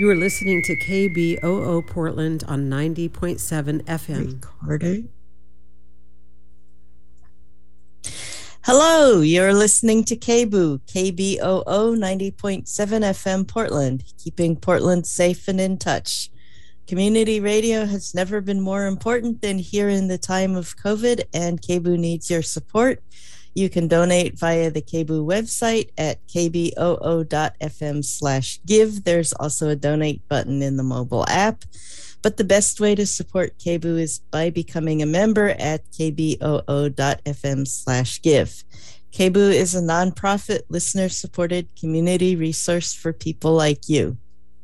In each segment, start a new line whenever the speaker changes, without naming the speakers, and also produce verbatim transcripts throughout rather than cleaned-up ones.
You are listening to K B O O Portland on ninety point seven F M.
Recorder. Hello, you're listening to K B O O, K B O O ninety point seven F M Portland, keeping Portland safe and in touch. Community radio has never been more important than here in the time of COVID, and K B O O needs your support. You can donate via the K B O O website at kboo.fm slash give. There's also a donate button in the mobile app. But the best way to support K B O O is by becoming a member at kboo.fm slash give. K B O O is a nonprofit, listener-supported community resource for people like you.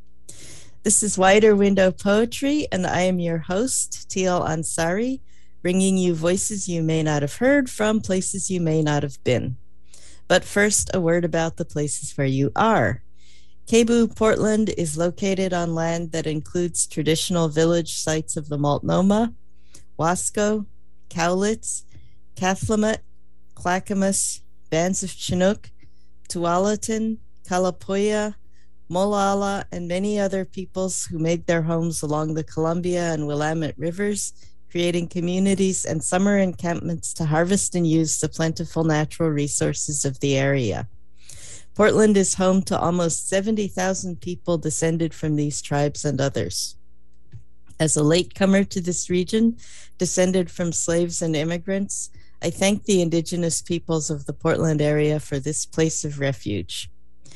This is Wider Window Poetry, and I am your host, Teal Ansari, bringing you voices you may not have heard from places you may not have been. But first, a word about the places where you are. K B O O Portland is located on land that includes traditional village sites of the Multnomah, Wasco, Cowlitz, Cathlamet, Clackamas, Bands of Chinook, Tualatin, Kalapuya, Molalla, and many other peoples who made their homes along the Columbia and Willamette rivers, creating communities and summer encampments to harvest and use the plentiful natural resources of the area. Portland is home to almost seventy thousand people descended from these tribes and others. As a latecomer to this region, descended from slaves and immigrants, I thank the indigenous peoples of the Portland area for this place of refuge.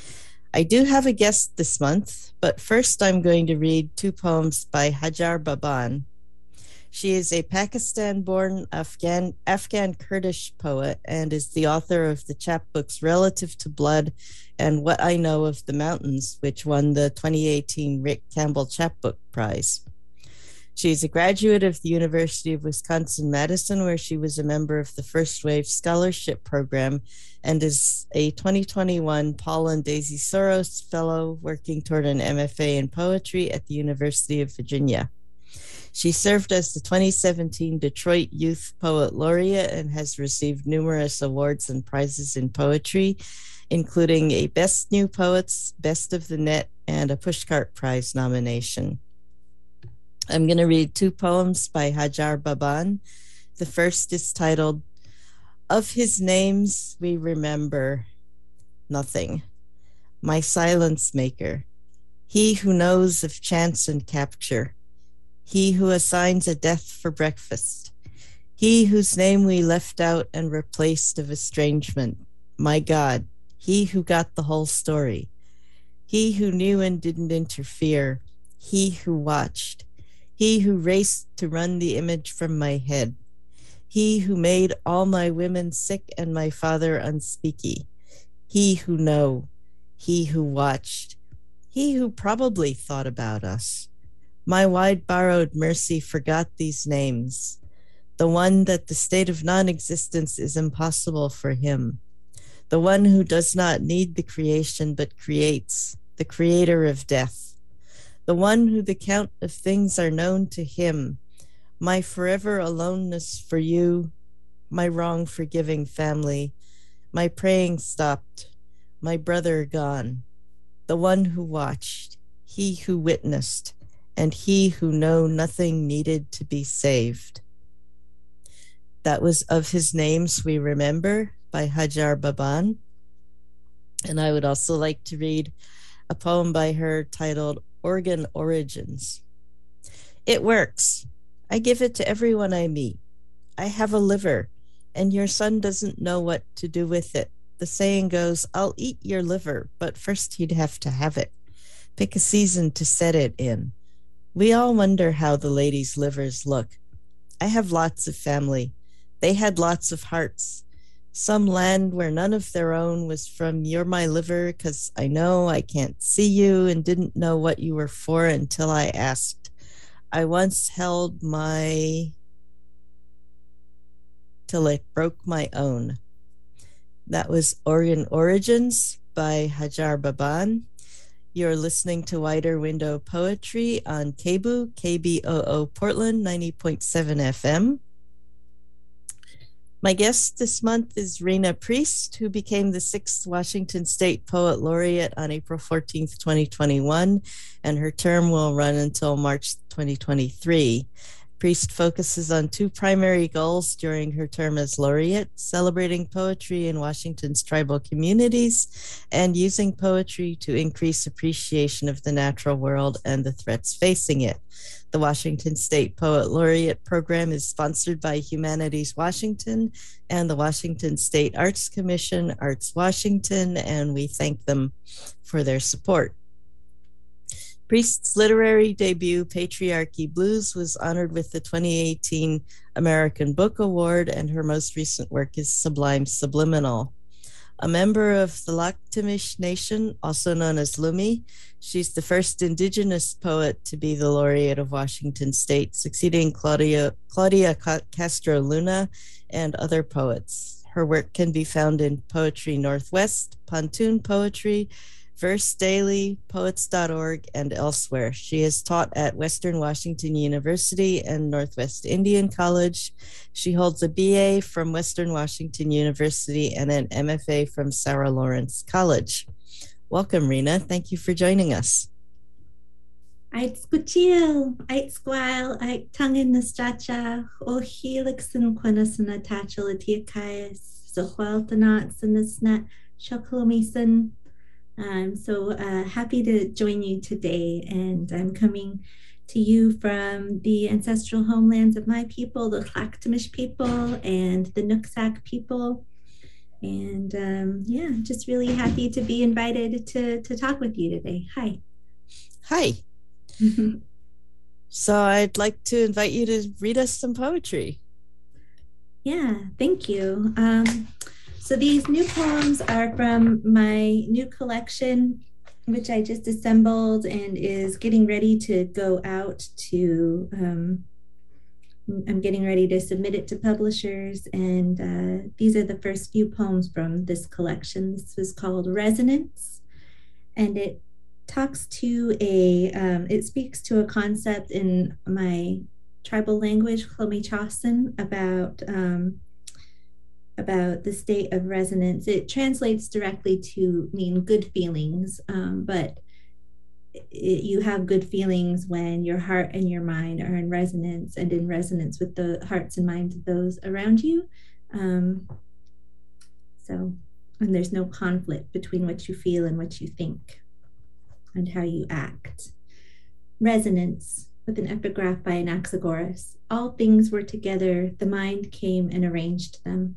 I do have a guest this month, but first I'm going to read two poems by Hajar Baban. She is a Pakistan-born Afghan, Afghan Kurdish poet and is the author of the chapbooks Relative to Blood and What I Know of the Mountains, which won the twenty eighteen Rick Campbell Chapbook Prize. She is a graduate of the University of Wisconsin-Madison, where she was a member of the First Wave Scholarship Program, and is a twenty twenty-one Paul and Daisy Soros Fellow working toward an M F A in Poetry at the University of Virginia. She served as the twenty seventeen Detroit Youth Poet Laureate and has received numerous awards and prizes in poetry, including a Best New Poets, Best of the Net, and a Pushcart Prize nomination. I'm going to read two poems by Hajar Baban. The first is titled, Of His Names We Remember Nothing. My silence maker, he who knows of chance and capture, he who assigns a death for breakfast, he whose name we left out and replaced of estrangement, my God, he who got the whole story, he who knew and didn't interfere, he who watched, he who raced to run the image from my head, he who made all my women sick and my father unspeaky, he who know, he who watched, he who probably thought about us. My wide borrowed mercy forgot these names, the one that the state of non-existence is impossible for him, the one who does not need the creation but creates, the creator of death, the one who the count of things are known to him, my forever aloneness for you, my wrong forgiving family, my praying stopped, my brother gone, the one who watched, he who witnessed, and he who know nothing needed to be saved. That was Of His Names We Remember by Hajar Baban. And I would also like to read a poem by her titled Organ Origins. It works. I give it to everyone I meet. I have a liver, and your son doesn't know what to do with it. The saying goes, I'll eat your liver, but first he'd have to have it. Pick a season to set it in. We all wonder how the ladies' livers look. I have lots of family. They had lots of hearts. Some land where none of their own was from You're my liver, 'cause I know I can't see you and didn't know what you were for until I asked. I once held my... till it broke my own. That was Organ Origins by Hajar Baban. You're listening to Wider Window Poetry on K B O O, K B O O Portland, ninety point seven F M. My guest this month is Rena Priest, who became the sixth Washington State Poet Laureate on April fourteenth, twenty twenty-one, and her term will run until March twenty twenty-three. Priest focuses on two primary goals during her term as laureate: celebrating poetry in Washington's tribal communities and using poetry to increase appreciation of the natural world and the threats facing it. The Washington State Poet Laureate Program is sponsored by Humanities Washington and the Washington State Arts Commission, Arts Washington, and we thank them for their support. Priest's literary debut, Patriarchy Blues, was honored with the twenty eighteen American Book Award, and her most recent work is Sublime Subliminal. A member of the Lakhtamish Nation, also known as Lumi, she's the first Indigenous poet to be the laureate of Washington State, succeeding Claudia, Claudia Castro Luna and other poets. Her work can be found in Poetry Northwest, Pontoon Poetry, Verse Daily, poets dot org, and elsewhere. She has taught at Western Washington University and Northwest Indian College. She holds a B A from Western Washington University and an M F A from Sarah Lawrence College. Welcome, Rena. Thank you for joining us.
Ait scuchil, ait squile, ait tangin nastacha, o helixin quenasana tachilatiakais, zohualtanats and the snat, shokolomisan. I'm so uh, happy to join you today, and I'm coming to you from the ancestral homelands of my people, the Lakhtamish people and the Nooksack people. And um, yeah, just really happy to be invited to, to talk with you today. Hi.
Hi. So I'd like to invite you to read us some poetry.
Yeah, thank you. Um, So these new poems are from my new collection, which I just assembled and is getting ready to go out to, um, I'm getting ready to submit it to publishers. And uh, these are the first few poems from this collection. This was called Resonance. And it talks to a, um, it speaks to a concept in my tribal language, Clomichasan, about um, about the state of resonance. It translates directly to mean good feelings, um, but it, you have good feelings when your heart and your mind are in resonance and in resonance with the hearts and minds of those around you. Um, so, and there's no conflict between what you feel and what you think and how you act. Resonance, with an epigraph by Anaxagoras. All things were together, the mind came and arranged them.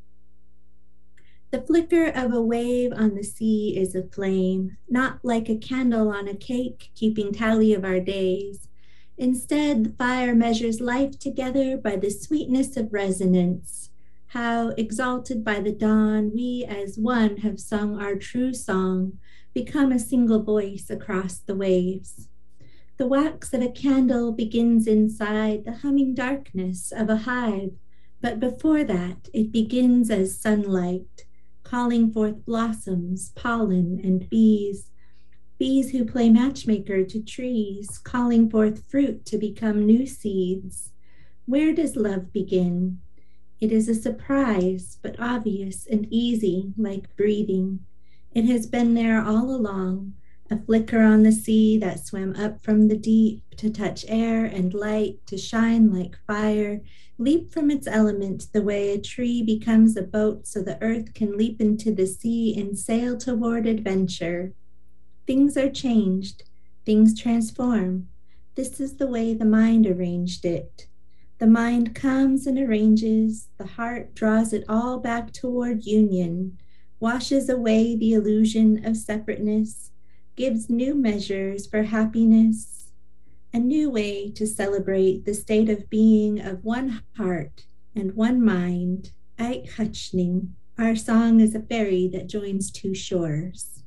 The flicker of a wave on the sea is a flame, not like a candle on a cake, keeping tally of our days. Instead, the fire measures life together by the sweetness of resonance. How, exalted by the dawn, we as one have sung our true song, become a single voice across the waves. The wax of a candle begins inside the humming darkness of a hive, but before that, it begins as sunlight, calling forth blossoms, pollen, and bees, bees who play matchmaker to trees, calling forth fruit to become new seeds. Where does love begin? It is a surprise, but obvious and easy, like breathing. It has been there all along, a flicker on the sea that swam up from the deep to touch air and light, to shine like fire, leap from its element the way a tree becomes a boat so the earth can leap into the sea and sail toward adventure. Things are changed, things transform. This is the way the mind arranged it. The mind comes and arranges, the heart draws it all back toward union, washes away the illusion of separateness, gives new measures for happiness, a new way to celebrate the state of being of one heart and one mind. Ait Hutchning, our song is a ferry that joins two shores.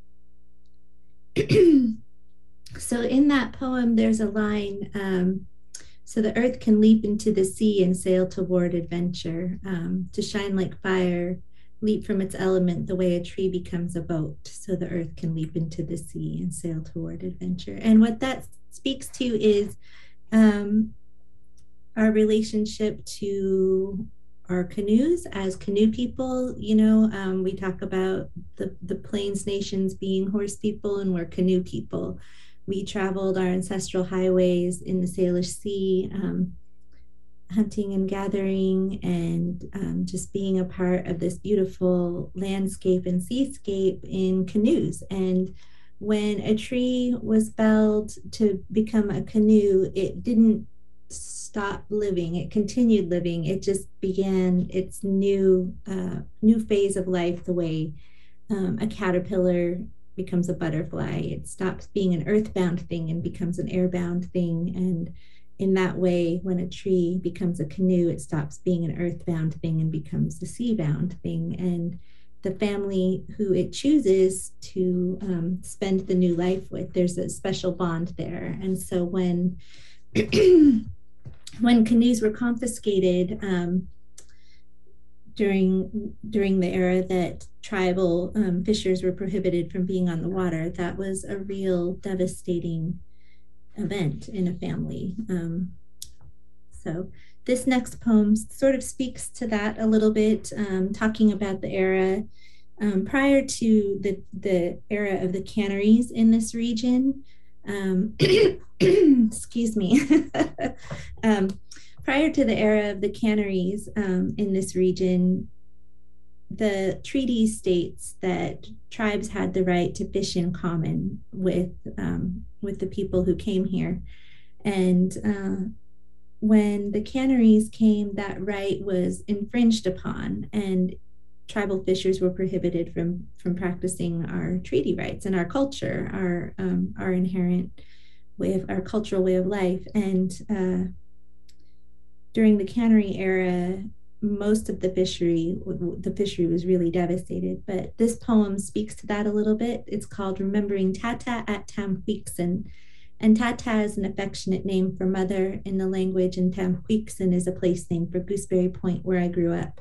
So in that poem, there's a line, um, so the earth can leap into the sea and sail toward adventure, um, to shine like fire, leap from its element the way a tree becomes a boat, so the earth can leap into the sea and sail toward adventure. And what that speaks to is um, our relationship to our canoes as canoe people. You know, um, we talk about the, the Plains nations being horse people, and we're canoe people. We traveled our ancestral highways in the Salish Sea, um, hunting and gathering, and um, just being a part of this beautiful landscape and seascape in canoes. And when a tree was felled to become a canoe, it didn't stop living. It continued living. It just began its new uh, new phase of life, the way um, a caterpillar becomes a butterfly. It stops being an earthbound thing and becomes an airbound thing. And in that way, when a tree becomes a canoe, it stops being an earthbound thing and becomes a seabound thing. And the family who it chooses to um, spend the new life with, there's a special bond there. And so when when canoes were confiscated um, during during the era that tribal um, fishers were prohibited from being on the water, that was a real devastating event in a family. Um, so this next poem sort of speaks to that a little bit, um, talking about the era um, prior to the, the era of the canneries in this region. Um, excuse me. um, prior to the era of the canneries um, in this region, the treaty states that tribes had the right to fish in common with um, with the people who came here. And uh, when the canneries came, that right was infringed upon, and tribal fishers were prohibited from from practicing our treaty rights and our culture, our um, our inherent way of our cultural way of life. And uh, during the cannery era, most of the fishery, the fishery was really devastated. But this poem speaks to that a little bit. It's called Remembering Tata at Tamhuikson. And Tata is an affectionate name for mother in the language, and Tamhuikson is a place name for Gooseberry Point, where I grew up.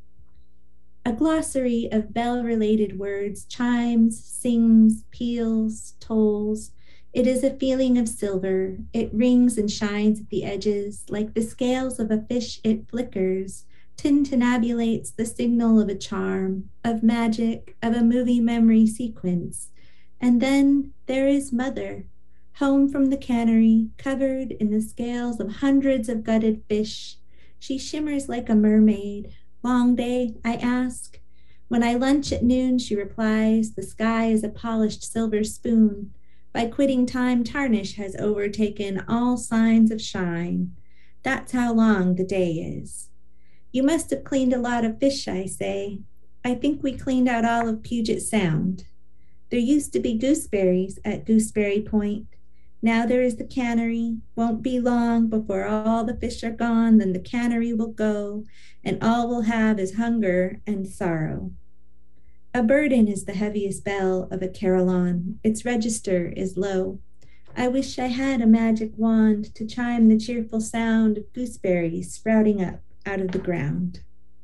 A glossary of bell-related words chimes, sings, peals, tolls. It is a feeling of silver. It rings and shines at the edges. Like the scales of a fish, it flickers, tintinnabulates the signal of a charm, of magic, of a movie memory sequence. And then there is mother, home from the cannery, covered in the scales of hundreds of gutted fish. She shimmers like a mermaid. Long day, I ask. When I lunch at noon, she replies, the sky is a polished silver spoon. By quitting time, tarnish has overtaken all signs of shine. That's how long the day is. You must have cleaned a lot of fish, I say. I think we cleaned out all of Puget Sound. There used to be gooseberries at Gooseberry Point. Now there is the cannery. Won't be long before all the fish are gone, then the cannery will go, and all we'll have is hunger and sorrow. A burden is the heaviest bell of a carillon. Its register is low. I wish I had a magic wand to chime the cheerful sound of gooseberries sprouting up out of the ground.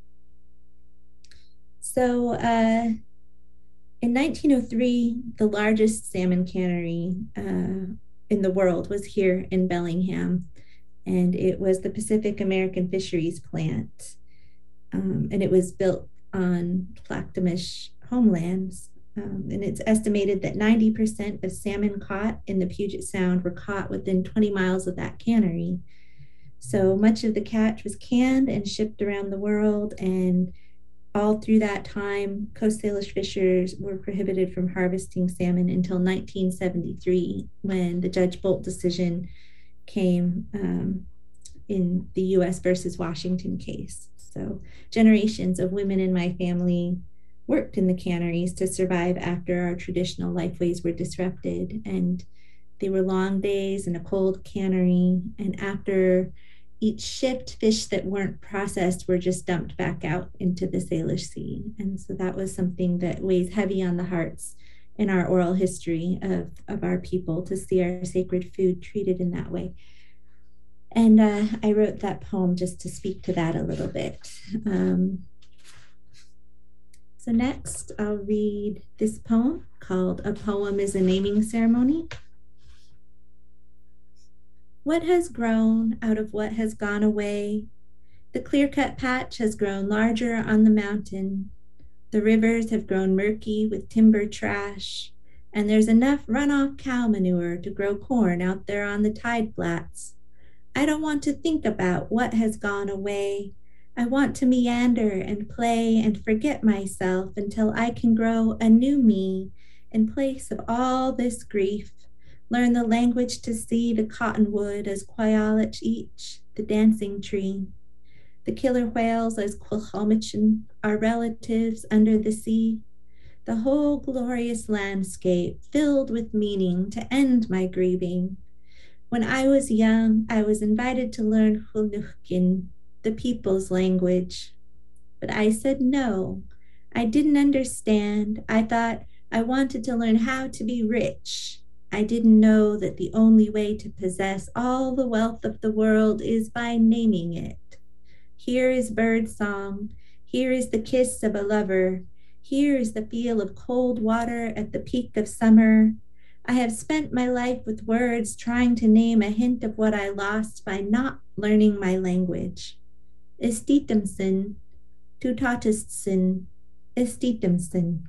So uh, in nineteen oh three, the largest salmon cannery uh, in the world was here in Bellingham, and it was the Pacific American Fisheries Plant. Um, and it was built on Clackamas homelands. Um, and it's estimated that ninety percent of salmon caught in the Puget Sound were caught within twenty miles of that cannery. So much of the catch was canned and shipped around the world, and all through that time, Coast Salish fishers were prohibited from harvesting salmon until nineteen seventy-three, when the Judge Bolt decision came um, in the U S versus Washington case. So generations of women in my family worked in the canneries to survive after our traditional lifeways were disrupted. And they were long days in a cold cannery. And after each shift, fish that weren't processed were just dumped back out into the Salish Sea. And so that was something that weighs heavy on the hearts in our oral history of, of our people, to see our sacred food treated in that way. And uh, I wrote that poem just to speak to that a little bit. Um, so next, I'll read this poem called A Poem is a Naming Ceremony. What has grown out of what has gone away The clear-cut patch has grown larger on the mountain. The rivers have grown murky with timber trash, and there's enough runoff cow manure to grow corn out there on the tide flats. I don't want to think about what has gone away. I want to meander and play and forget myself until I can grow a new me in place of all this grief. Learn the language to see the cottonwood as Quayalich each, the dancing tree. The killer whales as Quilchomichin, our relatives under the sea. The whole glorious landscape filled with meaning to end my grieving. When I was young, I was invited to learn Hunuchkin, the people's language. But I said no. I didn't understand. I thought I wanted to learn how to be rich. I didn't know that the only way to possess all the wealth of the world is by naming it. Here is bird song. Here is the kiss of a lover. Here is the feel of cold water at the peak of summer. I have spent my life with words trying to name a hint of what I lost by not learning my language. Estitemsen, tutatistsen, estitemsen.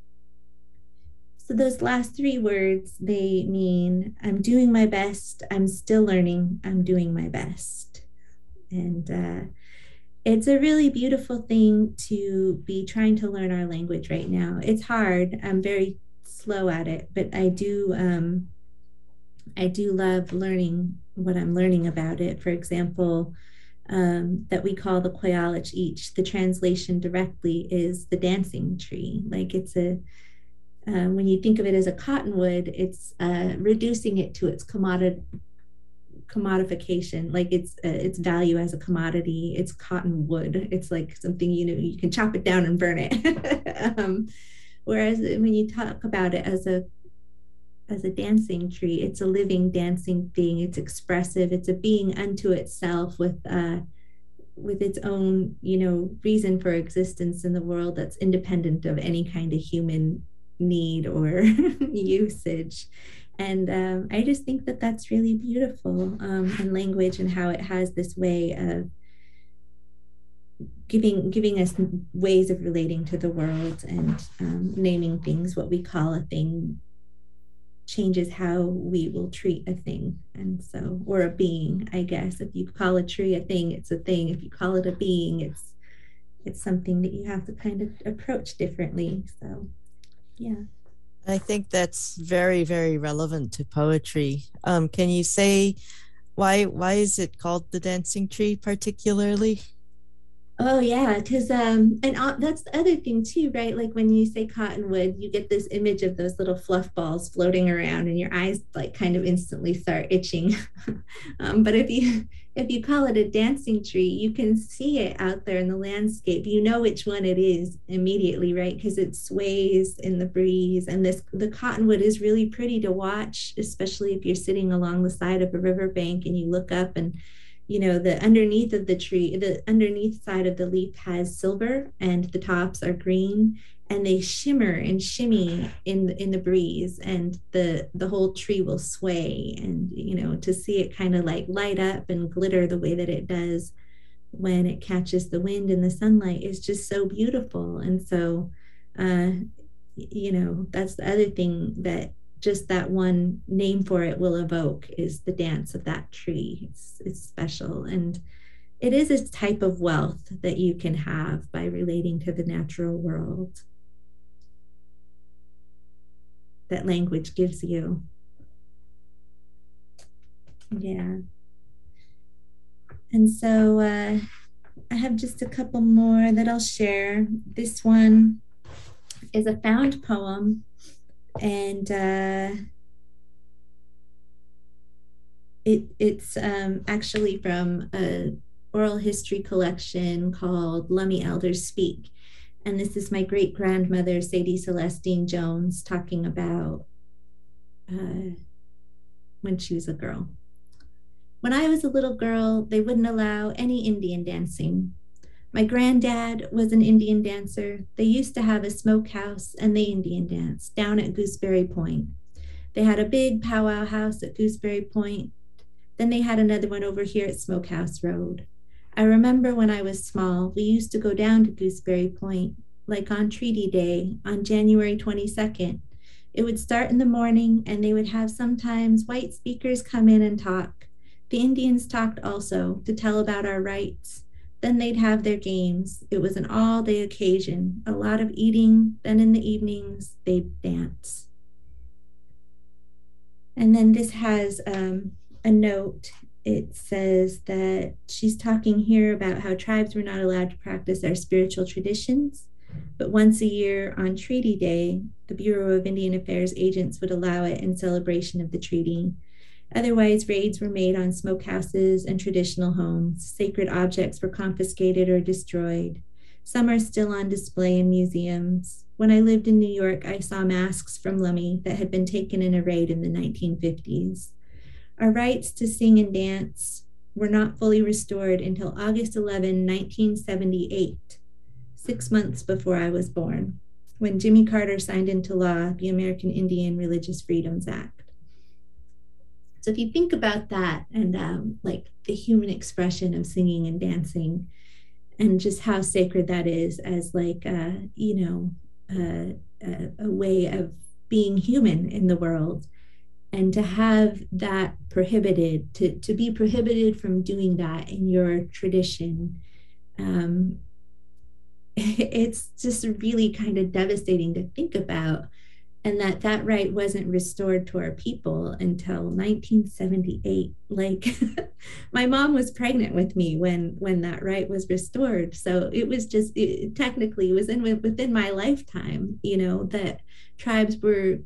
So those last three words, they mean I'm doing my best, I'm still learning, I'm doing my best. And uh, it's a really beautiful thing to be trying to learn our language right now. It's hard, I'm very slow at it, but I do, um, I do love learning what I'm learning about it. For example, um, that we call the Quayalich each, the translation directly is the dancing tree. Like it's a, Uh, when you think of it as a cottonwood, it's uh, reducing it to its commodity, commodification, like its uh, its value as a commodity. It's cottonwood. It's like something, you know, you can chop it down and burn it. um, whereas when you talk about it as a as a dancing tree, it's a living dancing thing. It's expressive. It's a being unto itself with uh, with its own, you know, reason for existence in the world that's independent of any kind of human need or usage. And um, I just think that that's really beautiful, um, and language and how it has this way of giving giving us ways of relating to the world, and um, naming things. What we call a thing changes how we will treat a thing. And so, or a being, I guess. If you call a tree a thing, it's a thing. If you call it a being, it's it's something that you have to kind of approach differently. So yeah.
I think that's very, very relevant to poetry. Um, can you say why why is it called the dancing tree particularly?
Oh yeah, because um, and uh, that's the other thing too, right? Like when you say cottonwood, you get this image of those little fluff balls floating around, and your eyes like kind of instantly start itching. um, but if you if you call it a dancing tree, you can see it out there in the landscape. You know which one it is immediately, right? Because it sways in the breeze, and this the cottonwood is really pretty to watch, especially if you're sitting along the side of a riverbank and you look up and, you know, the underneath of the tree, the underneath side of the leaf has silver and the tops are green, and they shimmer and shimmy in the, in the breeze, and the the whole tree will sway. And, you know, to see it kind of like light up and glitter the way that it does when it catches the wind and the sunlight is just so beautiful. And so, uh, you know, that's the other thing that just that one name for it will evoke, is the dance of that tree. It's, it's special. And it is a type of wealth that you can have by relating to the natural world that language gives you. Yeah. And so uh, I have just a couple more that I'll share. This one is a found poem, and uh, it, it's um, actually from an oral history collection called Lummi Elders Speak. And this is my great grandmother, Sadie Celestine Jones, talking about uh, when she was a girl. When I was a little girl, they wouldn't allow any Indian dancing. My granddad was an Indian dancer. They used to have a smokehouse and they Indian danced down at Gooseberry Point. They had a big powwow house at Gooseberry Point. Then they had another one over here at Smokehouse Road. I remember when I was small, we used to go down to Gooseberry Point, like on Treaty Day on January twenty-second. It would start in the morning, and they would have sometimes white speakers come in and talk. The Indians talked also to tell about our rights. Then they'd have their games. It was an all-day occasion, a lot of eating. Then in the evenings, they'd dance. And then this has um, a note. It says that she's talking here about how tribes were not allowed to practice their spiritual traditions, but once a year on Treaty Day, the Bureau of Indian Affairs agents would allow it in celebration of the treaty. Otherwise, raids were made on smokehouses and traditional homes. Sacred objects were confiscated or destroyed. Some are still on display in museums. When I lived in New York, I saw masks from Lummi that had been taken in a raid in the nineteen fifties. Our rights to sing and dance were not fully restored until August eleventh, nineteen seventy-eight, six months before I was born, when Jimmy Carter signed into law the American Indian Religious Freedoms Act. So if you think about that and um, like the human expression of singing and dancing and just how sacred that is as like, uh, you know, uh, a, a way of being human in the world, and to have that prohibited, to, to be prohibited from doing that in your tradition, um, it's just really kind of devastating to think about. And that that right wasn't restored to our people until nineteen seventy-eight. Like my mom was pregnant with me when when that right was restored. So it was just it, technically it was in within my lifetime, you know, that tribes were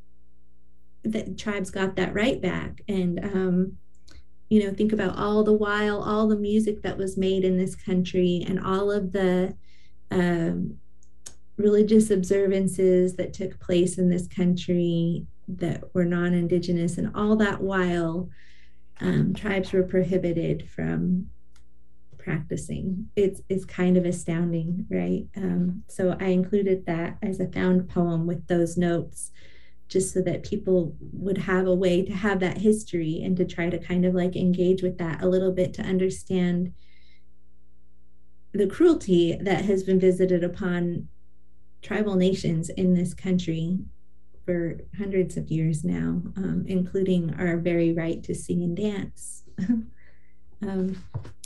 that tribes got that right back. And um, you know, think about all the while all the music that was made in this country and all of the um, religious observances that took place in this country that were non-Indigenous, and all that while um, tribes were prohibited from practicing. It's, it's kind of astounding, right? Um, so I included that as a found poem with those notes, just so that people would have a way to have that history and to try to kind of like engage with that a little bit, to understand the cruelty that has been visited upon tribal nations in this country for hundreds of years now, um, including our very right to sing and dance. um,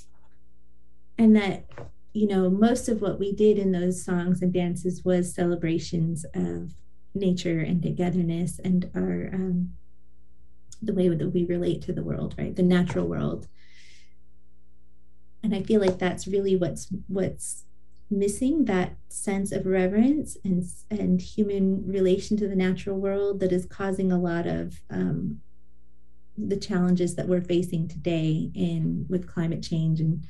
and that, you know, most of what we did in those songs and dances was celebrations of nature and togetherness and our, um, the way that we relate to the world, right? The natural world. And I feel like that's really what's, what's, missing, that sense of reverence and, and human relation to the natural world that is causing a lot of um, the challenges that we're facing today in with climate change and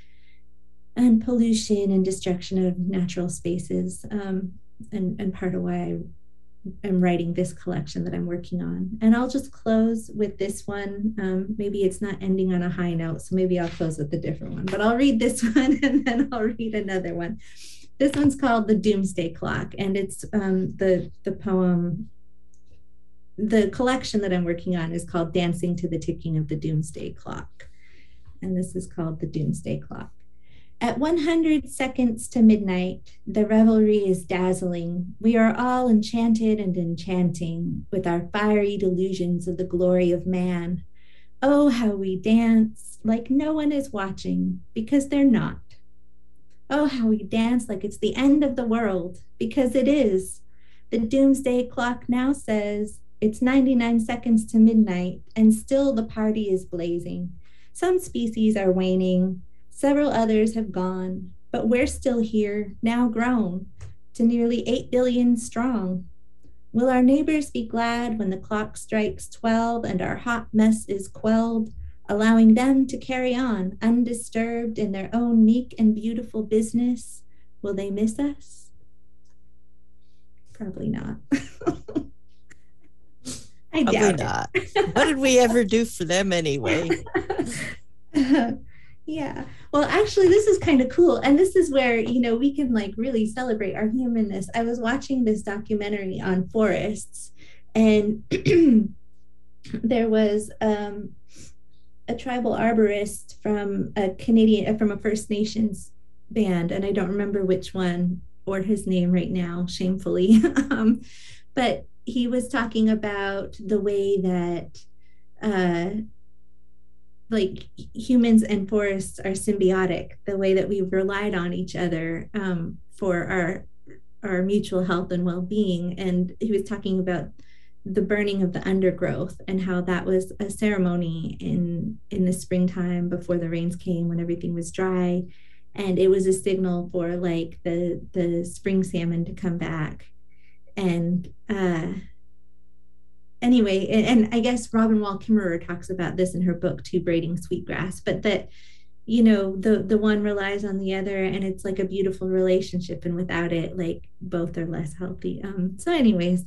and pollution and destruction of natural spaces, um, and, and part of why I am writing this collection that I'm working on. And I'll just close with this one. Um, maybe it's not ending on a high note, so maybe I'll close with a different one, but I'll read this one and then I'll read another one. This one's called The Doomsday Clock, and it's um, the, the poem, the collection that I'm working on is called Dancing to the Ticking of the Doomsday Clock. And this is called The Doomsday Clock. At one hundred seconds to midnight, the revelry is dazzling. We are all enchanted and enchanting with our fiery delusions of the glory of man. Oh, how we dance like no one is watching, because they're not. Oh, how we dance like it's the end of the world, because it is. The doomsday clock now says it's ninety-nine seconds to midnight, and still the party is blazing. Some species are waning. Several others have gone, but we're still here, now grown to nearly eight billion strong. Will our neighbors be glad when the clock strikes twelve and our hot mess is quelled, allowing them to carry on undisturbed in their own meek and beautiful business? Will they miss us? Probably not. I
Probably
doubt
not.
it.
What did we ever do for them anyway?
uh, yeah. Well, actually, this is kind of cool. And this is where, you know, we can like really celebrate our humanness. I was watching this documentary on forests, and there was um, a tribal arborist from a Canadian, from a First Nations band, and I don't remember which one or his name right now, shamefully. um, but he was talking about the way that uh, like humans and forests are symbiotic, the way that we've relied on each other um, for our our mutual health and well-being. And he was talking about the burning of the undergrowth and how that was a ceremony in in the springtime before the rains came, when everything was dry, and it was a signal for like the the spring salmon to come back. And uh anyway, and, and I guess Robin Wall Kimmerer talks about this in her book too, Braiding Sweetgrass, but that, you know, the the one relies on the other, and it's like a beautiful relationship, and without it, like both are less healthy. Um so anyways,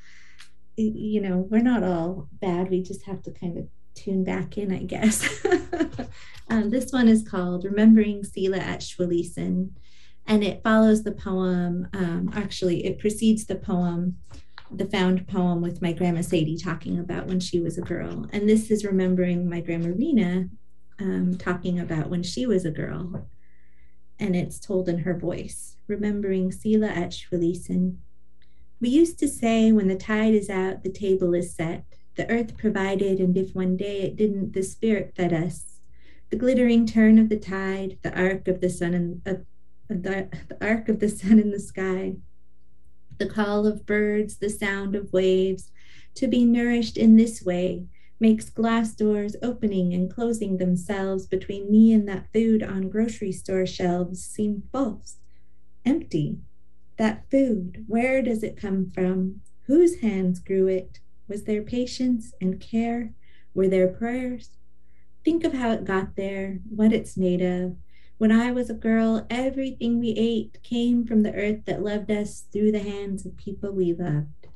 you know, we're not all bad, we just have to kind of tune back in, I guess. um, this one is called Remembering Selah at Schwaliesin, and it follows the poem, um, actually it precedes the poem, the found poem with my grandma Sadie talking about when she was a girl, and this is remembering my grandma Rena um, talking about when she was a girl, and it's told in her voice. Remembering Selah at Schwaliesin. We used to say, when the tide is out, the table is set. The earth provided, and if one day it didn't, the spirit fed us. The glittering turn of the tide, the arc of the sun and uh, the, the arc of the sun in the sky, the call of birds, the sound of waves. To be nourished in this way makes glass doors opening and closing themselves between me and that food on grocery store shelves seem false, empty. That food, where does it come from? Whose hands grew it? Was there patience and care? Were there prayers? Think of how it got there, what it's made of. When I was a girl, everything we ate came from the earth that loved us through the hands of people we loved.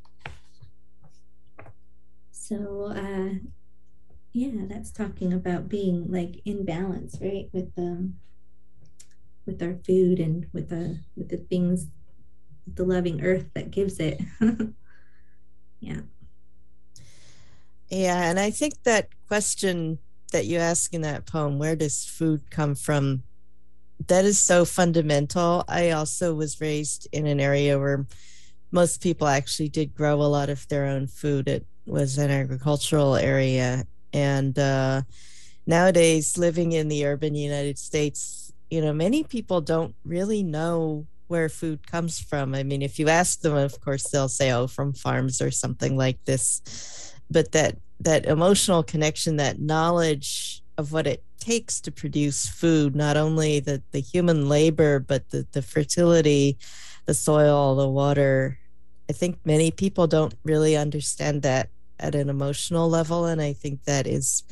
So, uh, yeah, that's talking about being like in balance, right, with um, with our food and with the with the things, the loving earth that gives it. Yeah.
Yeah, and I think that question that you ask in that poem, where does food come from, that is so fundamental. I also was raised in an area where most people actually did grow a lot of their own food. It was an agricultural area. And uh, nowadays, living in the urban United States, you know, many people don't really know where food comes from. I mean, if you ask them, of course, they'll say, oh, from farms or something like this. But that that emotional connection, that knowledge of what it takes to produce food, not only the, the human labor, but the, the fertility, the soil, the water, I think many people don't really understand that at an emotional level. And I think that is,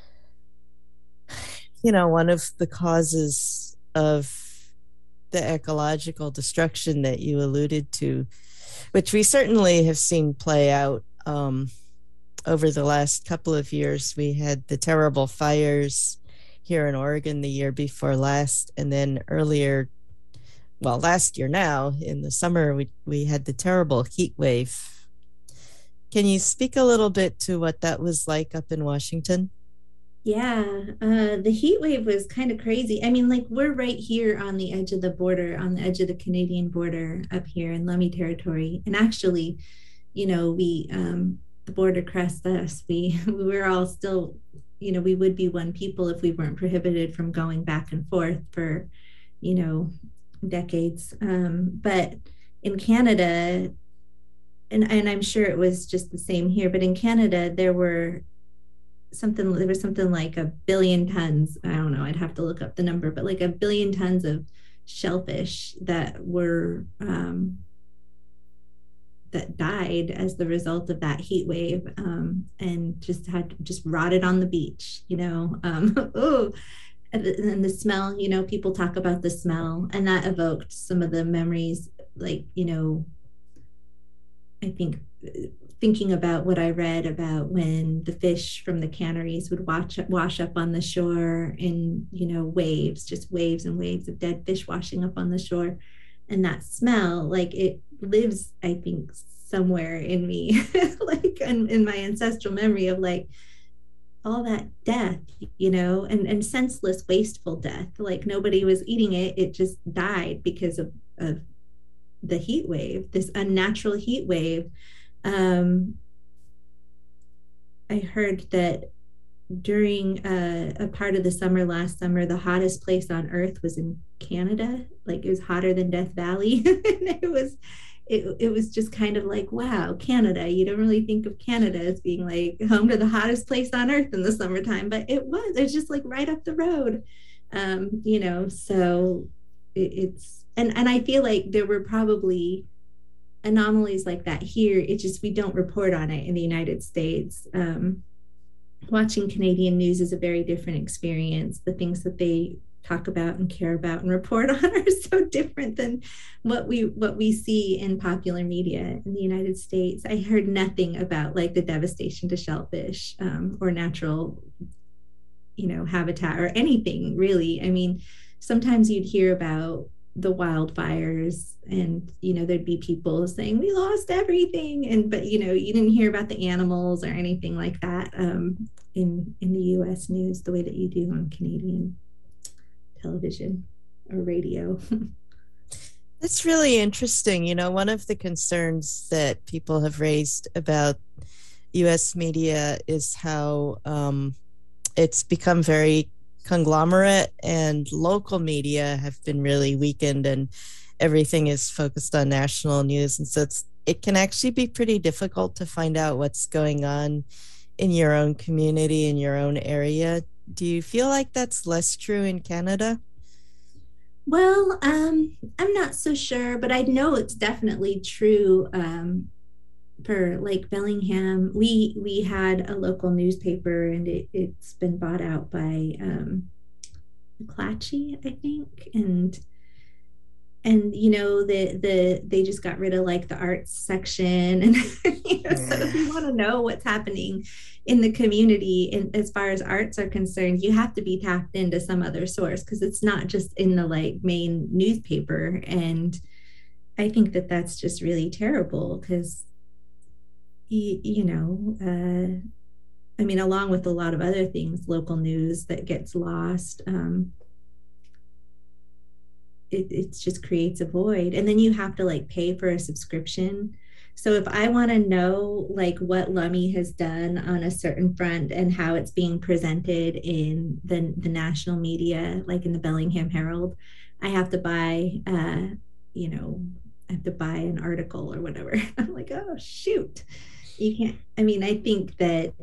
you know, one of the causes of the ecological destruction that you alluded to, which we certainly have seen play out um, over the last couple of years. We had the terrible fires here in Oregon the year before last, and then earlier, well, last year now, in the summer, we, we had the terrible heat wave. Can you speak a little bit to what that was like up in Washington?
Yeah, uh, the heat wave was kind of crazy. I mean, like, we're right here on the edge of the border, on the edge of the Canadian border up here in Lummi territory. And actually, you know, we, um, the border crossed us. We, we were all still, you know, we would be one people if we weren't prohibited from going back and forth for, you know, decades. Um, but in Canada, and, and I'm sure it was just the same here, but in Canada, there were something, there was something like a billion tons, I don't know, I'd have to look up the number, but like a billion tons of shellfish that were, um, that died as the result of that heat wave, um, and just had, just rotted on the beach, you know, um, oh, and the, and the smell, you know, people talk about the smell, and that evoked some of the memories, like, you know, I think thinking about what I read about when the fish from the canneries would watch, wash up on the shore in, you know, waves, just waves and waves of dead fish washing up on the shore. And that smell, like, it lives, I think, somewhere in me, like in, in my ancestral memory of like all that death, you know, and, and senseless, wasteful death. Like nobody was eating it. It just died because of, of the heat wave, this unnatural heat wave. Um, I heard that during uh, a part of the summer last summer, the hottest place on earth was in Canada. Like it was hotter than Death Valley. And it was, it, it was just kind of like, wow, Canada. You don't really think of Canada as being like home to the hottest place on earth in the summertime, but it was. It's just like right up the road, um, you know. So it, it's and and I feel like there were probably anomalies like that here. It's just we don't report on it in the United States. Um, watching Canadian news is a very different experience. The things that they talk about and care about and report on are so different than what we what we see in popular media in the United States. I heard nothing about like the devastation to shellfish um, or natural, you know, habitat or anything really. I mean, sometimes you'd hear about the wildfires and, you know, there'd be people saying we lost everything. And, but, you know, you didn't hear about the animals or anything like that um, in, in the U S news the way that you do on Canadian television or radio.
That's really interesting. You know, one of the concerns that people have raised about U S media is how um, it's become very conglomerate, and local media have been really weakened, and everything is focused on national news. And so it's, it can actually be pretty difficult to find out what's going on in your own community, in your own area. Do you feel like that's less true in Canada?
Well, um, I'm not so sure, but I know it's definitely true. Um, for Lake Bellingham, we we had a local newspaper, and it, it's been bought out by um, McClatchy, I think, and and you know the the they just got rid of like the arts section, and you know, so if you want to know what's happening in the community and as far as arts are concerned, you have to be tapped into some other source, because it's not just in the like main newspaper. And I think that that's just really terrible, because you, you know uh I mean, along with a lot of other things, local news that gets lost, um it, it just creates a void, and then you have to like pay for a subscription. So if I want to know like what Lummi has done on a certain front and how it's being presented in the, the national media, like in the Bellingham Herald, I have to buy, uh, you know, I have to buy an article or whatever. I'm like, oh, shoot. You can't, I mean, I think that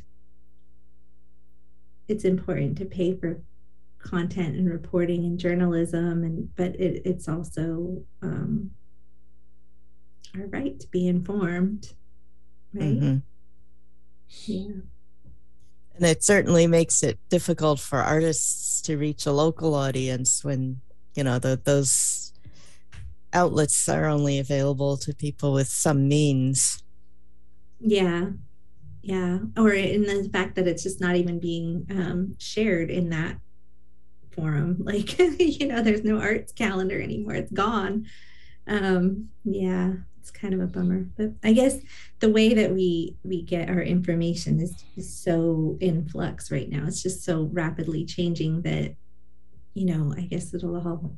it's important to pay for content and reporting and journalism, and but it, it's also, um, our right to be informed, right? Mm-hmm. Yeah.
And it certainly makes it difficult for artists to reach a local audience when, you know, the, those outlets are only available to people with some means.
Yeah. Yeah. Or in the fact that it's just not even being um, shared in that forum. Like, you know, there's no arts calendar anymore. It's gone. Um, yeah. It's kind of a bummer, but I guess the way that we we get our information is, is so in flux right now. It's just so rapidly changing that, you know, I guess it'll all.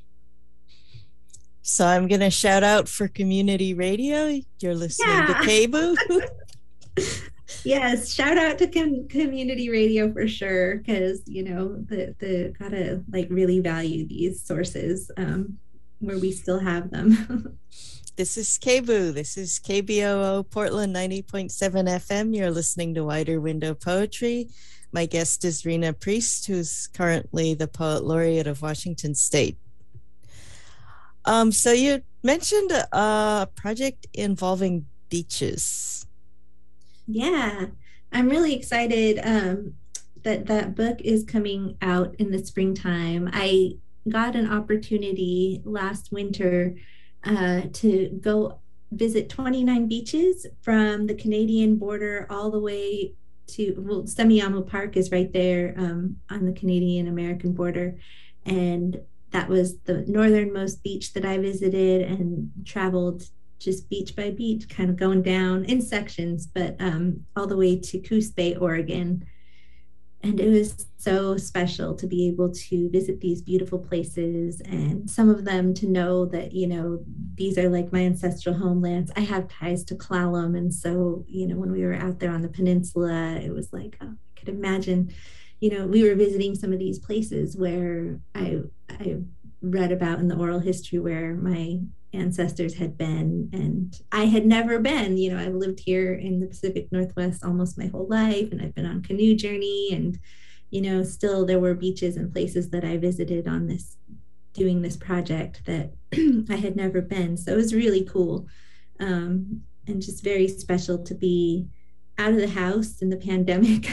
So I'm going to shout out for community radio. You're listening yeah. to KBOO.
Yes, shout out to com- community radio for sure, because, you know, the the gotta like really value these sources um, where we still have them.
This is KBOO. This is K B O O Portland ninety point seven F M. You're listening to Wider Window Poetry. My guest is Rena Priest, who's currently the Poet Laureate of Washington State. Um, so you mentioned a project involving beaches.
Yeah, I'm really excited um, that that book is coming out in the springtime. I got an opportunity last winter uh, to go visit twenty-nine beaches from the Canadian border all the way to, well, Semiahmoo Park is right there um, on the Canadian-American border. And that was the northernmost beach that I visited, and traveled just beach by beach, kind of going down in sections, but um, all the way to Coos Bay, Oregon. and it was so special to be able to visit these beautiful places, and some of them to know that, you know, these are like my ancestral homelands. I have ties to Clallam. And so, you know, when we were out there on the peninsula, it was like, oh, I could imagine, you know, we were visiting some of these places where I, I read about in the oral history where my ancestors had been, and I had never been. You know, I've lived here in the Pacific Northwest almost my whole life, and I've been on canoe journey, and, you know, still there were beaches and places that I visited on this, doing this project, that I had never been. So it was really cool, um, and just very special to be out of the house in the pandemic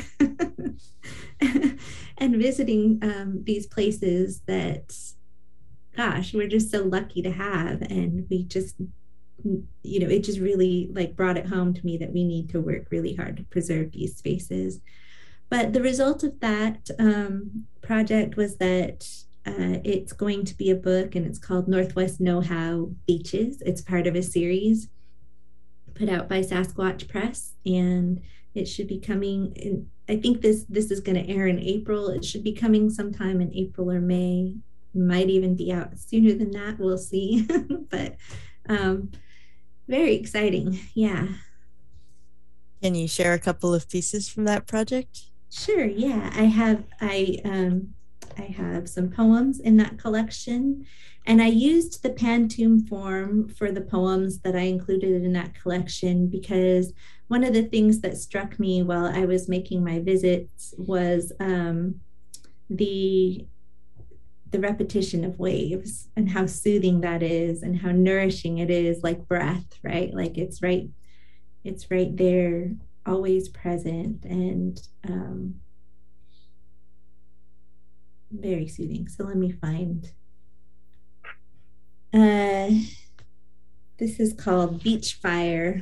and visiting um, these places that, gosh, we're just so lucky to have. And we just, you know, it just really like brought it home to me that we need to work really hard to preserve these spaces. But the result of that um, project was that uh, it's going to be a book, and it's called Northwest Know-How Beaches. It's part of a series put out by Sasquatch Press, and it should be coming in, I think this this is going to air in April. It should be coming sometime in April or May. Might even be out sooner than that. We'll see. But um, very exciting. Yeah.
Can you share a couple of pieces from that project?
Sure. Yeah, I have. I um, I have some poems in that collection, and I used the Pantoum form for the poems that I included in that collection because one of the things that struck me while I was making my visits was um, the the repetition of waves and how soothing that is and how nourishing it is, like breath, right? Like it's right, it's right there, always present, and um, very soothing. So let me find, uh, this is called Beach Fire.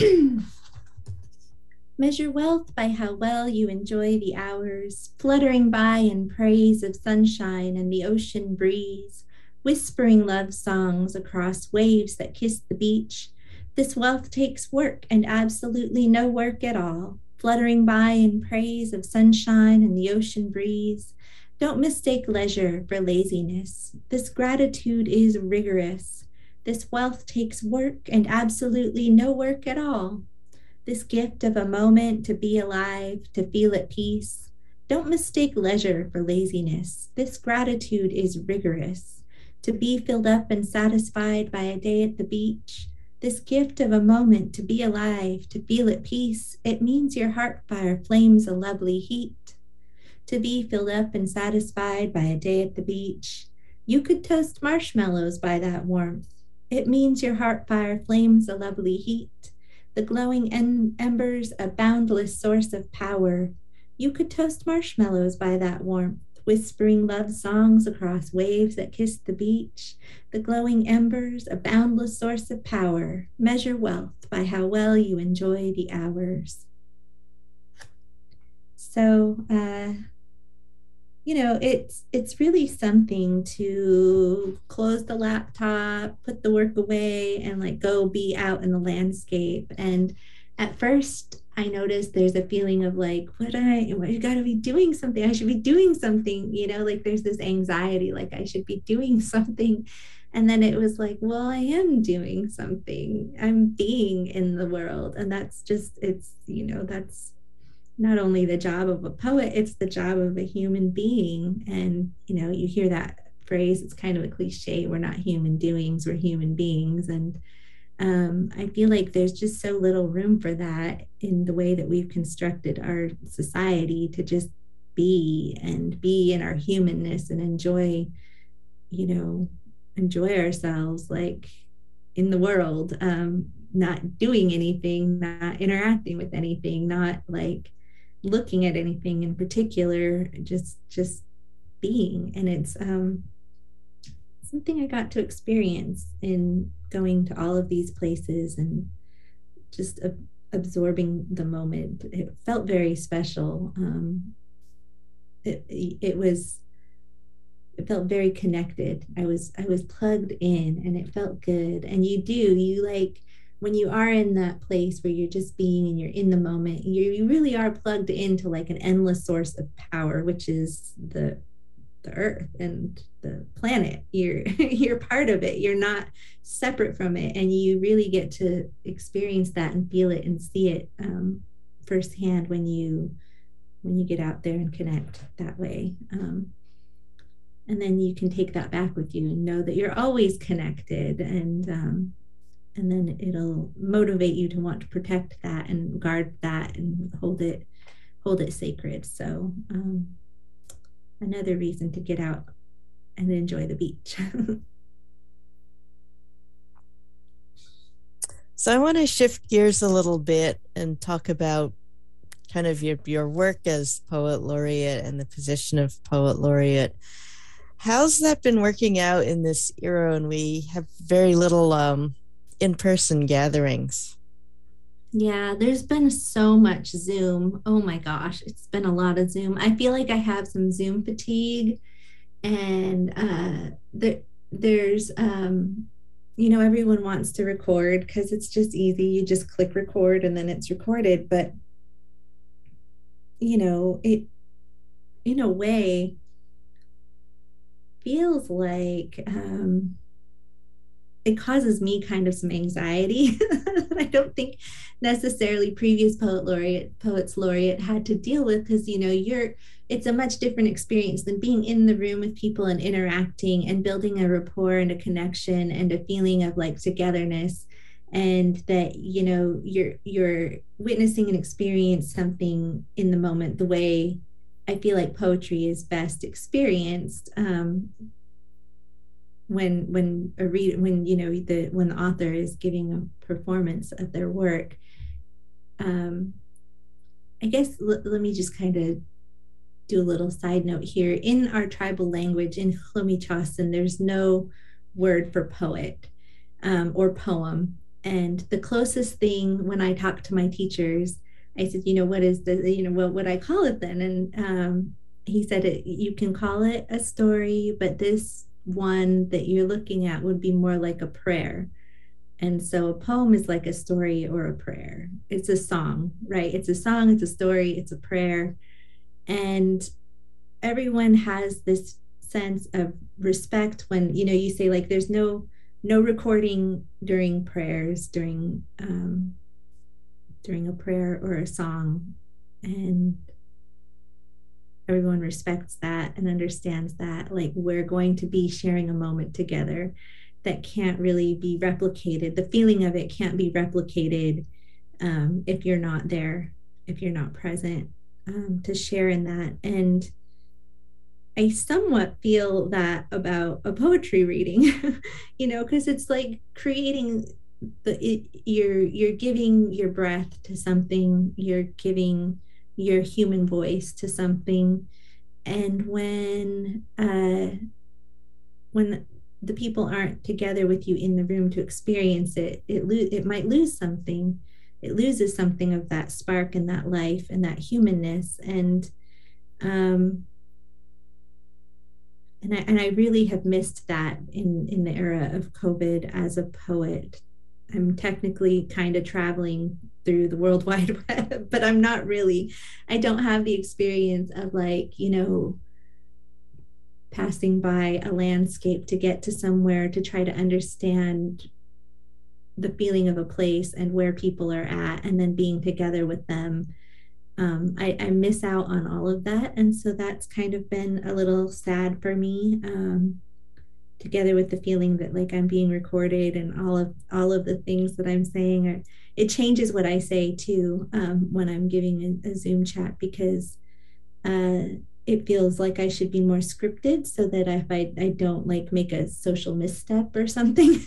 Measure wealth by how well you enjoy the hours, fluttering by in praise of sunshine and the ocean breeze, whispering love songs across waves that kiss the beach. This wealth takes work and absolutely no work at all, fluttering by in praise of sunshine and the ocean breeze. Don't mistake leisure for laziness. This gratitude is rigorous. This wealth takes work and absolutely no work at all. This gift of a moment to be alive, to feel at peace. Don't mistake leisure for laziness. This gratitude is rigorous. To be filled up and satisfied by a day at the beach. This gift of a moment to be alive, to feel at peace. It means your heart fire flames a lovely heat. To be filled up and satisfied by a day at the beach. You could toast marshmallows by that warmth. It means your heart fire flames a lovely heat. The glowing em- embers, a boundless source of power. You could toast marshmallows by that warmth, whispering love songs across waves that kiss the beach. The glowing embers, a boundless source of power. Measure wealth by how well you enjoy the hours. So, uh, you know, it's it's really something to close the laptop, put the work away, and like go be out in the landscape. And at first, I noticed there's a feeling of like, what I, I got to be doing something. I should be doing something. You know, like there's this anxiety, like I should be doing something. And then it was like, well, I am doing something. I'm being in the world, and that's just it's you know that's. Not only the job of a poet, it's the job of a human being. And, you know, you hear that phrase, it's kind of a cliche. We're not human doings, we're human beings. And um, I feel like there's just so little room for that in the way that we've constructed our society to just be and be in our humanness and enjoy, you know, enjoy ourselves like in the world, um, not doing anything, not interacting with anything, not like looking at anything in particular, just just being. And it's um something I got to experience in going to all of these places and just uh, absorbing the moment. It felt very special. um it, it was it felt very connected. I was I was plugged in, and it felt good. And you do you like when you are in that place where you're just being and you're in the moment, you, you really are plugged into like an endless source of power, which is the the earth and the planet. You're you're part of it. You're not separate from it, and you really get to experience that and feel it and see it um, firsthand when you when you get out there and connect that way. Um, and then you can take that back with you and know that you're always connected, and um, and then it'll motivate you to want to protect that and guard that and hold it hold it sacred. So um, another reason to get out and enjoy the beach.
So I want to shift gears a little bit and talk about kind of your, your work as poet laureate and the position of poet laureate. How's that been working out in this era when we have very little um, in-person gatherings?
Yeah, there's been so much Zoom. Oh my gosh, it's been a lot of Zoom. I feel like I have some Zoom fatigue, and uh, there, there's, um, you know, everyone wants to record because it's just easy. You just click record and then it's recorded. But, you know, it, in a way, feels like um, it causes me kind of some anxiety that I don't think necessarily previous poet laureate, poets laureate had to deal with, because, you know, you're, it's a much different experience than being in the room with people and interacting and building a rapport and a connection and a feeling of like togetherness, and that, you know, you're, you're witnessing and experience something in the moment the way I feel like poetry is best experienced. Um, when when a read when you know the when the author is giving a performance of their work. um I guess l- let me just kind of do a little side note here. In our tribal language, in Hlomichasen, there's no word for poet um, or poem, and the closest thing, when I talk to my teachers, I said, you know, what is the, you know, what would I call it then? And um he said, it, you can call it a story, but this one that you're looking at would be more like a prayer. And so a poem is like a story or a prayer. It's a song, right? It's a song, it's a story, it's a prayer. And everyone has this sense of respect when, you know, you say like there's no no recording during prayers, during um during a prayer or a song. And everyone respects that and understands that, like, we're going to be sharing a moment together that can't really be replicated. The feeling of it can't be replicated um, if you're not there, if you're not present um, to share in that. And I somewhat feel that about a poetry reading, you know, because it's like creating the it, you're you're giving your breath to something, you're giving your human voice to something, and when uh when the people aren't together with you in the room to experience it, it lo- it might lose something. It loses something of that spark and that life and that humanness. And um and I and I really have missed that in in the era of COVID as a poet. I'm technically kind of traveling through the World Wide Web, but I'm not really. I don't have the experience of, like, you know, passing by a landscape to get to somewhere to try to understand the feeling of a place and where people are at, and then being together with them. Um, I, I miss out on all of that. And so that's kind of been a little sad for me. Um, together with the feeling that, like, I'm being recorded and all of all of the things that I'm saying are, it changes what I say too um, when I'm giving a, a Zoom chat, because uh, it feels like I should be more scripted, so that if I, I don't like make a social misstep or something,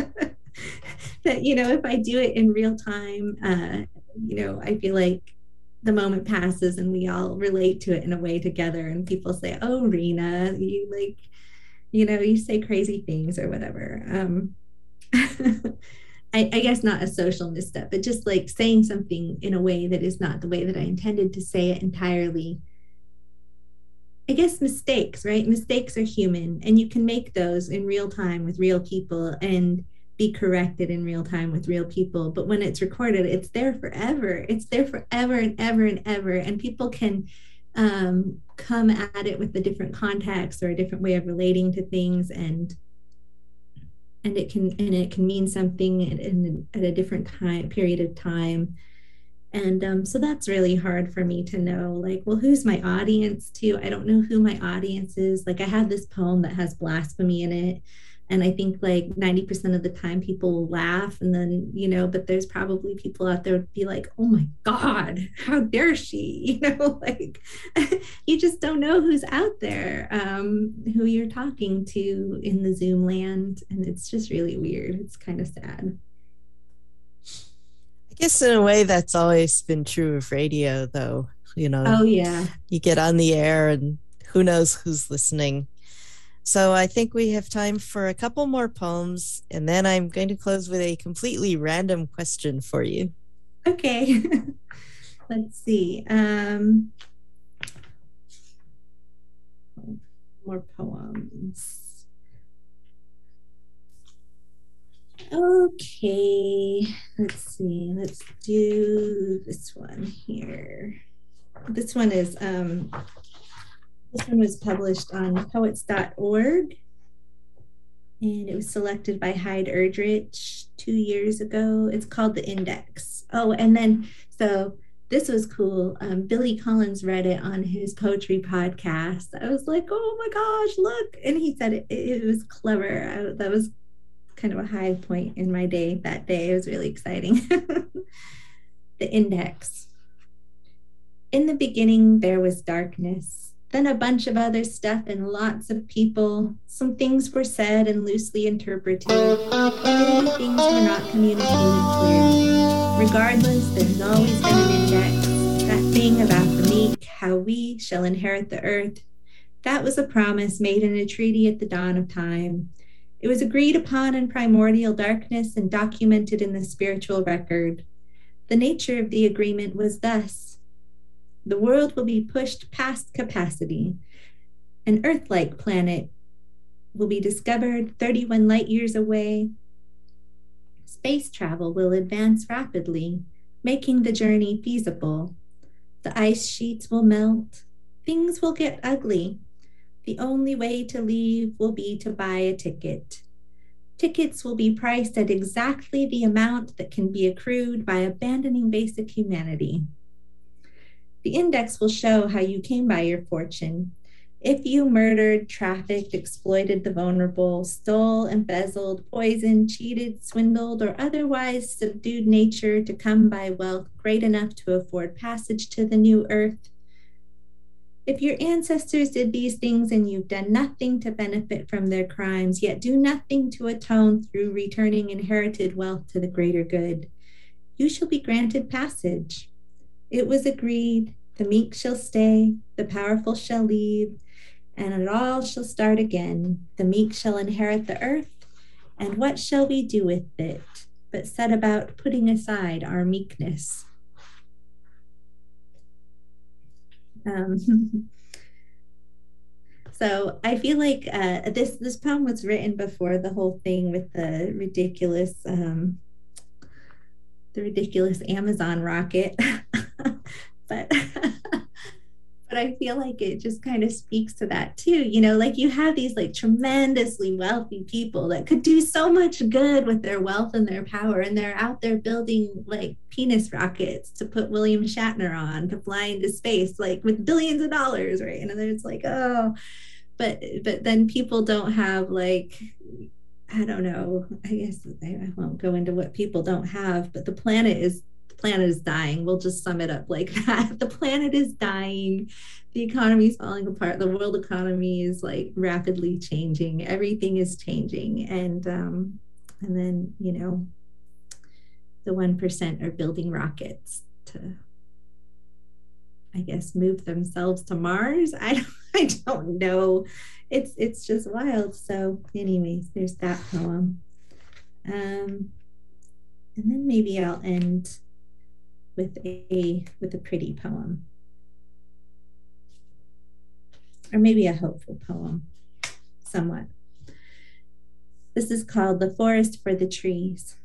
that, you know, if I do it in real time, uh, you know, I feel like the moment passes and we all relate to it in a way together, and people say, oh, Rena, you like, you know, you say crazy things or whatever. Um, I, I guess not a social misstep, but just like saying something in a way that is not the way that I intended to say it entirely. I guess mistakes, right? Mistakes are human, and you can make those in real time with real people. And be corrected in real time with real people. But when it's recorded, it's there forever. It's there forever and ever and ever. And people can um, come at it with a different context or a different way of relating to things. And and it can and it can mean something in, in, at a different time period of time. And um, so that's really hard for me to know, like, well, who's my audience too? I don't know who my audience is. Like, I have this poem that has blasphemy in it. And I think like ninety percent of the time people will laugh, and then, you know, but there's probably people out there would be like, oh my God, how dare she? You know, like you just don't know who's out there, um, who you're talking to in the Zoom land. And it's just really weird. It's kind of sad.
I guess in a way that's always been true of radio, though. You know,
oh yeah,
you get on the air and who knows who's listening. So I think we have time for a couple more poems, and then I'm going to close with a completely random question for you.
Okay. Let's see. Um, more poems. Okay. Let's see. Let's do this one here. This one is... Um, This one was published on poets dot org, and it was selected by Hyde Erdrich two years ago. It's called The Index. Oh, and then, so this was cool. Um, Billy Collins read it on his poetry podcast. I was like, oh my gosh, look. And he said it, it was clever. I, that was kind of a high point in my day that day. It was really exciting. The Index. In the beginning, there was darkness. Then a bunch of other stuff and lots of people. Some things were said and loosely interpreted. Many things were not communicated clearly. Regardless, there's always been an index. That thing about the meek, how we shall inherit the earth. That was a promise made in a treaty at the dawn of time. It was agreed upon in primordial darkness and documented in the spiritual record. The nature of the agreement was thus. The world will be pushed past capacity. An Earth-like planet will be discovered thirty-one light years away. Space travel will advance rapidly, making the journey feasible. The ice sheets will melt. Things will get ugly. The only way to leave will be to buy a ticket. Tickets will be priced at exactly the amount that can be accrued by abandoning basic humanity. The index will show how you came by your fortune. If you murdered, trafficked, exploited the vulnerable, stole, embezzled, poisoned, cheated, swindled, or otherwise subdued nature to come by wealth great enough to afford passage to the new earth. If your ancestors did these things and you've done nothing to benefit from their crimes, yet do nothing to atone through returning inherited wealth to the greater good, you shall be granted passage. It was agreed, the meek shall stay, the powerful shall leave, and it all shall start again. The meek shall inherit the earth, and what shall we do with it, but set about putting aside our meekness? Um, so I feel like uh, this, this poem was written before the whole thing with the ridiculous, um, the ridiculous Amazon rocket. But but I feel like it just kind of speaks to that too. You know, like you have these like tremendously wealthy people that could do so much good with their wealth and their power, and they're out there building like penis rockets to put William Shatner on to fly into space, like with billions of dollars, right? And then it's like, oh, but but then people don't have like, I don't know, I guess I won't go into what people don't have, but the planet is planet is dying. We'll just sum it up like that. The planet is dying. The economy is falling apart. The world economy is like rapidly changing. Everything is changing. And um, and then, you know, the one percent are building rockets to, I guess, move themselves to Mars. I don't, I don't know. It's it's just wild. So anyways, there's that poem. Um, and then maybe I'll end with a with a pretty poem, or maybe a hopeful poem, somewhat. This is called The Forest for the Trees.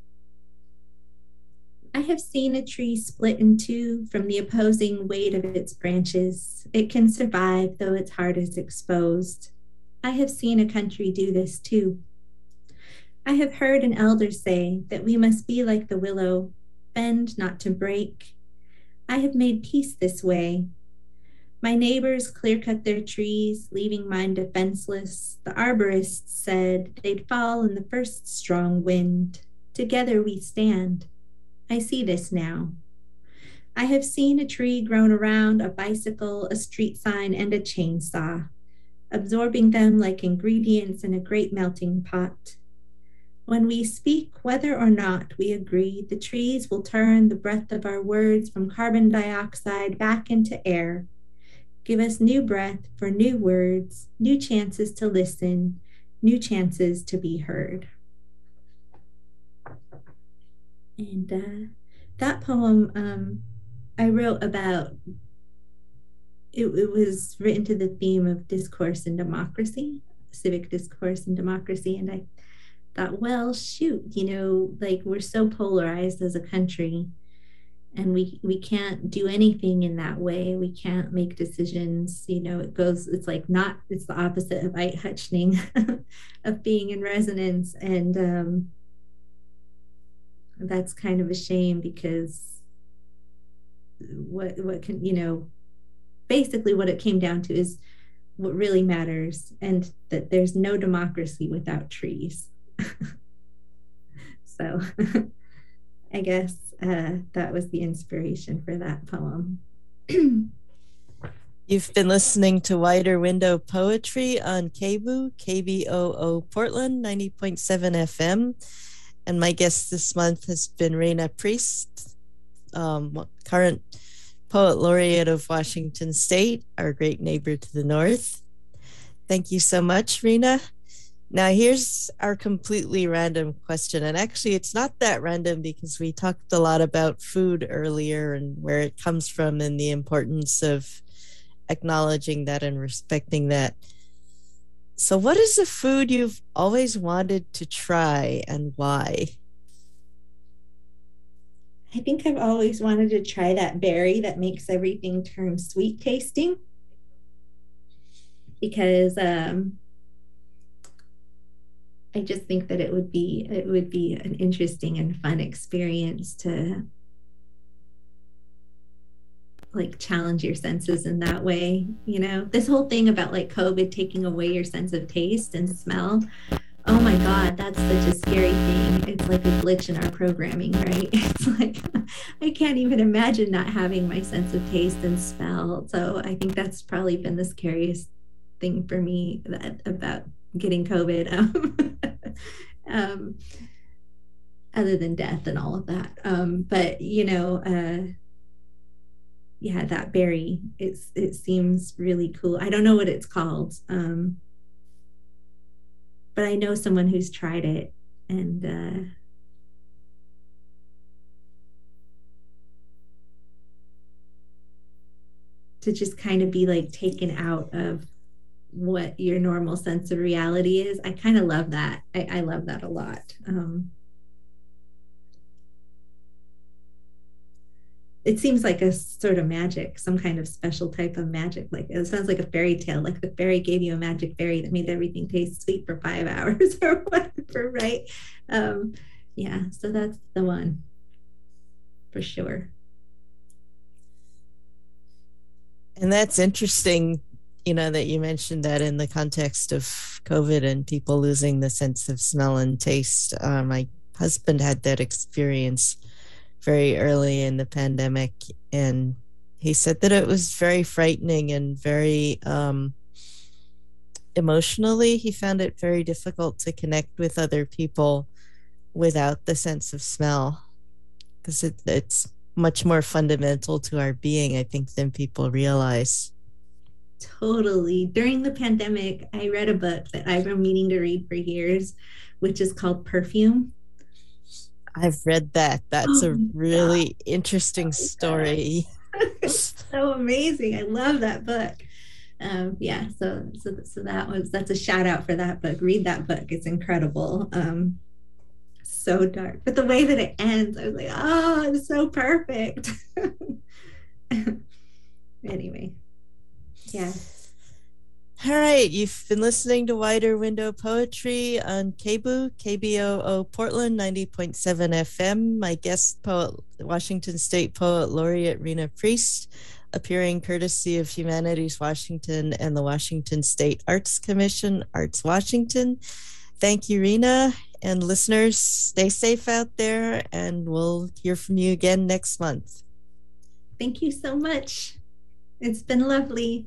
I have seen a tree split in two from the opposing weight of its branches. It can survive, though its heart is exposed. I have seen a country do this too. I have heard an elder say that we must be like the willow, bend not to break. I have made peace this way. My neighbors clear-cut their trees, leaving mine defenseless. The arborists said they'd fall in the first strong wind. Together we stand. I see this now. I have seen a tree grown around a bicycle, a street sign, and a chainsaw, absorbing them like ingredients in a great melting pot. When we speak, whether or not we agree, the trees will turn the breath of our words from carbon dioxide back into air. Give us new breath for new words, new chances to listen, new chances to be heard. And uh, that poem um, I wrote about, it, it was written to the theme of discourse and democracy, civic discourse and democracy. And I thought, well, shoot, you know, like we're so polarized as a country, and we we can't do anything in that way. We can't make decisions. You know, it goes, it's like not, it's the opposite of Eithutchning, of being in resonance. And um, that's kind of a shame, because what what can, you know, basically what it came down to is what really matters, and that there's no democracy without trees. So I guess uh, that was the inspiration for that poem.
You've been listening to Wider Window Poetry on K B O O, K B O O Portland, ninety point seven F M. And my guest this month has been Raina Priest, um, current Poet Laureate of Washington State, our great neighbor to the north. Thank you so much, Raina. Now here's our completely random question. And actually it's not that random, because we talked a lot about food earlier and where it comes from and the importance of acknowledging that and respecting that. So what is a food you've always wanted to try, and why?
I think I've always wanted to try that berry that makes everything turn sweet tasting, because um, I just think that it would be it would be an interesting and fun experience to like challenge your senses in that way. You know, this whole thing about like COVID taking away your sense of taste and smell. Oh my God, that's such a scary thing. It's like a glitch in our programming, right? It's like, I can't even imagine not having my sense of taste and smell. So I think that's probably been the scariest thing for me that, about getting COVID, um, um, other than death and all of that. Um, but, you know, uh, yeah, that berry, it's, it seems really cool. I don't know what it's called. Um, but I know someone who's tried it, and uh, to just kind of be like taken out of what your normal sense of reality is. I kind of love that. I, I love that a lot. Um, it seems like a sort of magic, some kind of special type of magic. Like it sounds like a fairy tale, like the fairy gave you a magic berry that made everything taste sweet for five hours or whatever, right? Um, yeah, so that's the one for sure.
And that's interesting, you know, that you mentioned that in the context of COVID and people losing the sense of smell and taste. Uh, my husband had that experience very early in the pandemic, and he said that it was very frightening and very um, emotionally, he found it very difficult to connect with other people without the sense of smell, because it, it's much more fundamental to our being, I think, than people realize.
Totally. During the pandemic, I read a book that I've been meaning to read for years, which is called Perfume.
I've read that. That's oh, a really God. interesting story.
It's so amazing. I love that book. um, yeah, so so so that was that's a shout out for that book. Read that book; it's incredible. Um, so dark, but the way that it ends, I was like, oh, it's so perfect. Anyway, yeah.
All right, you've been listening to Wider Window Poetry on K B O O, K B O O Portland, ninety point seven F M. My guest poet, Washington State Poet Laureate Rena Priest, appearing courtesy of Humanities Washington and the Washington State Arts Commission, Arts Washington. Thank you, Rena. And listeners, stay safe out there, and we'll hear from you again next month.
Thank you so much. It's been lovely.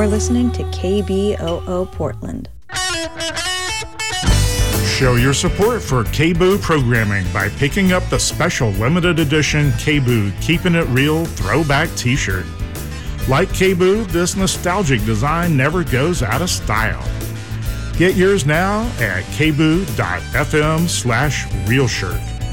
You're listening to K B O O Portland.
Show your support for K B O O programming by picking up the special limited edition K B O O Keeping It Real throwback t-shirt. Like K B O O, this nostalgic design never goes out of style. Get yours now at kboo.fm slash real shirt.